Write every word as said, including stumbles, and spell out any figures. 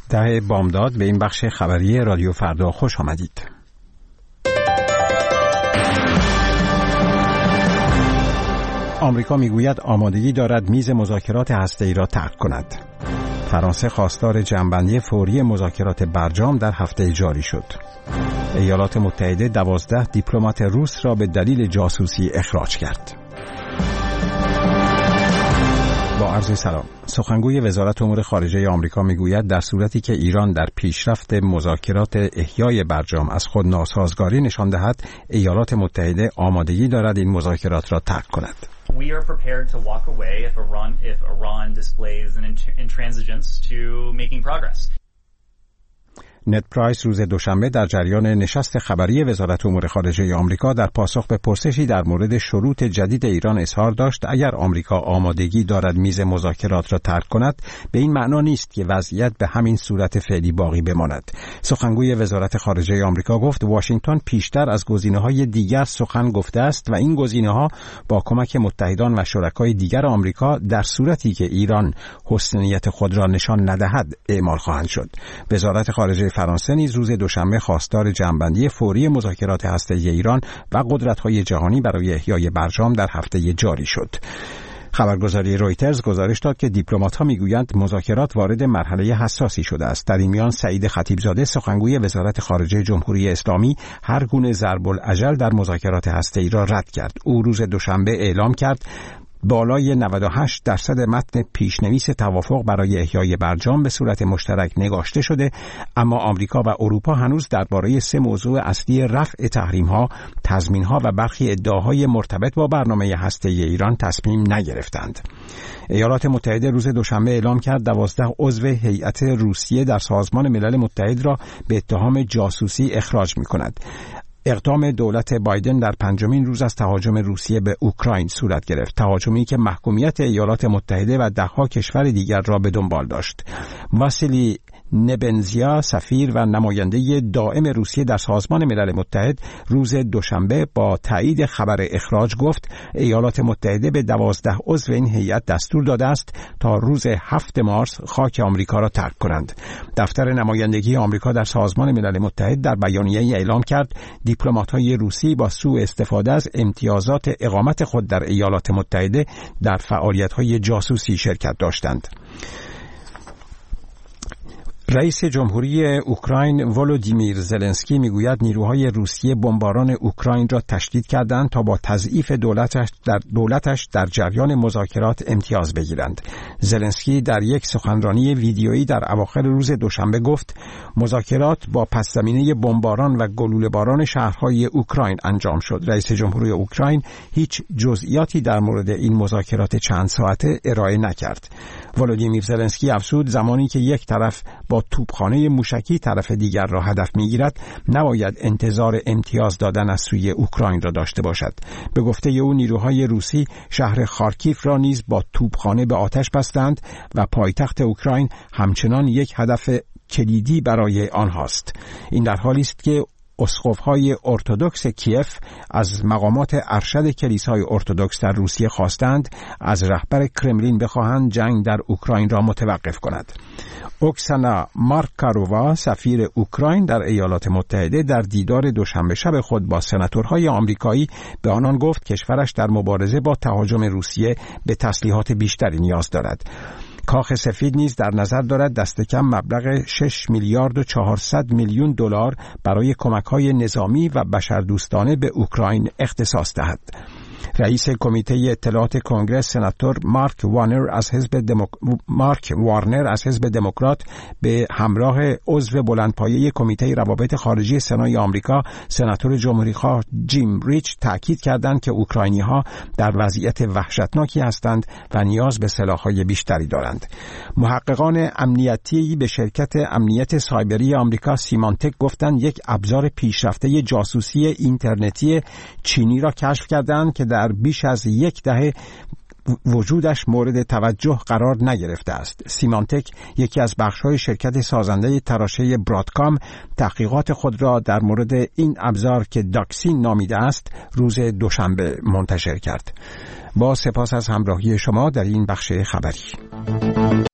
ده بامداد به این بخش خبری رادیو فردا خوش آمدید. آمریکا میگوید آمادگی دارد میز مذاکرات هسته‌ای را ترک کند. فرانسه خواستار جمع‌بندی فوری مذاکرات برجام در هفته جاری شد. ایالات متحده دوازده دیپلمات روس را به دلیل جاسوسی اخراج کرد. با عرض سلام. سخنگوی وزارت امور خارجه آمریکا میگوید در صورتی که ایران در پیشرفت مذاکرات احیای برجام از خود ناسازگاری نشان دهد، ایالات متحده آمادگی دارد این مذاکرات را ترک کند. We are prepared to walk away if Iran if Iran displays an intransigence to making progress. نت پرایس روز دوشنبه در جریان نشست خبری وزارت امور خارجه آمریکا در پاسخ به پرسشی در مورد شروط جدید ایران اظهار داشت اگر آمریکا آمادگی دارد میز مذاکرات را ترک کند، به این معنا نیست که وضعیت به همین صورت فعلی باقی بماند. سخنگوی وزارت خارجه آمریکا گفت واشنگتن پیشتر از گزینه‌های دیگر سخن گفته است و این گزینه‌ها با کمک متحدان و شرکای دیگر آمریکا در صورتی که ایران حسن نیت خود را نشان ندهد اعمال خواهند شد. وزارت خارجه فرانسه نیز روز دوشنبه خواستار جمع‌بندی فوری مذاکرات هسته‌ای ایران و قدرت‌های جهانی برای احیای برجام در هفته جاری شد. خبرگزاری رویترز گزارش داد که دیپلمات‌ها میگویند مذاکرات وارد مرحله حساسی شده است. در این میان سعید خطیبزاده سخنگوی وزارت خارجه جمهوری اسلامی هر گونه ضرب الاجل در مذاکرات هسته‌ای را رد کرد. او روز دوشنبه اعلام کرد بالای نود و هشت درصد متن پیشنویس توافق برای احیای برجام به صورت مشترک نگاشته شده، اما آمریکا و اروپا هنوز درباره سه موضوع اصلی رفع تحریم‌ها، تضمین‌ها و برخی ادعاهای مرتبط با برنامه هسته‌ای ایران تصمیم نگرفتند. ایالات متحده روز دوشنبه اعلام کرد دوازده عضو هیئت روسیه در سازمان ملل متحد را به اتهام جاسوسی اخراج می‌کند. اقدام دولت بایدن در پنجمین روز از تهاجم روسیه به اوکراین صورت گرفت، تهاجمی که محکومیت ایالات متحده و دهها کشور دیگر را به دنبال داشت. واسیلی نبنزیا سفیر و نماینده دائم روسیه در سازمان ملل متحد روز دوشنبه با تایید خبر اخراج گفت ایالات متحده به دوازده عضو این هیئت دستور داده است تا روز هفتم مارس خاک آمریکا را ترک کنند. دفتر نمایندگی آمریکا در سازمان ملل متحد در بیانیه‌ای اعلام کرد دیپلمات‌های روسی با سوء استفاده از امتیازات اقامت خود در ایالات متحده در فعالیت‌های جاسوسی شرکت داشتند. رئیس جمهوری اوکراین ولودیمیر زلنسکی میگوید نیروهای روسیه بمباران اوکراین را تشدید کردند تا با تضعیف دولتش در دولتش در جریان مذاکرات امتیاز بگیرند. زلنسکی در یک سخنرانی ویدیویی در اواخر روز دوشنبه گفت مذاکرات با پس‌زمینه بمباران و گلوله‌باران شهرهای اوکراین انجام شد. رئیس جمهوری اوکراین هیچ جزئیاتی در مورد این مذاکرات چند ساعته ارائه نکرد. ولودیمیر زلنسکی افزود زمانی که یک طرف با توپخانه موشکی طرف دیگر را هدف می‌گیرد نباید انتظار امتیاز دادن از سوی اوکراین را داشته باشد. به گفته او نیروهای روسی شهر خارکیف را نیز با توپخانه به آتش بستند و پایتخت اوکراین همچنان یک هدف کلیدی برای آنهاست. این در حالی است که اسقف‌های ارتدوکس کیف از مقامات ارشد کلیسای ارتدوکس در روسیه خواستند از رهبر کرملین بخواهند جنگ در اوکراین را متوقف کند. اوکسانا مارکارووا سفیر اوکراین در ایالات متحده در دیدار دوشنبه شب خود با سناتورهای آمریکایی به آنان گفت کشورش در مبارزه با تهاجم روسیه به تسلیحات بیشتری نیاز دارد. کاخ سفید نیز در نظر دارد دست کم مبلغ شش میلیارد و چهارصد میلیون دلار برای کمک‌های نظامی و بشردوستانه به اوکراین اختصاص دهد. رئیس کمیته اطلاعات کنگره سناتور مارک وارنر از حزب دموک... مارک وارنر از حزب دموکرات به همراه عضو بلندپایه کمیته روابط خارجی سنای آمریکا سناتور جمهوری‌خواه جیم ریچ تاکید کردند که اوکراینی‌ها در وضعیت وحشتناکی هستند و نیاز به سلاح‌های بیشتری دارند. محققان امنیتی به شرکت امنیت سایبری آمریکا سیمانتک گفتند یک ابزار پیشرفته جاسوسی اینترنتی چینی را کشف کردند که در بیش از یک دهه وجودش مورد توجه قرار نگرفته است. سیمانتک یکی از بخش‌های شرکت سازنده تراشه برادکام تحقیقات خود را در مورد این ابزار که داکسین نامیده است روز دوشنبه منتشر کرد. با سپاس از همراهی شما در این بخش خبری.